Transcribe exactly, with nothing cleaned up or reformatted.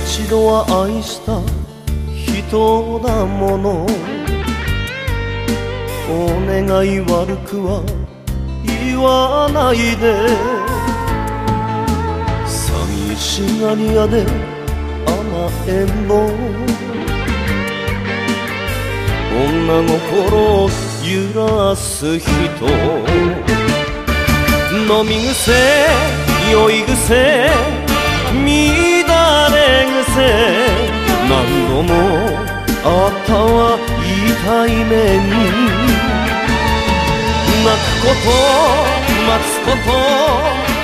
一度は愛した人だもの。お願い悪くは言わないで。寂しがり屋で甘えん坊、女心を揺らす人。飲み癖、酔い癖、乱れ癖、何度もあったは痛い目に。泣くこと待つこと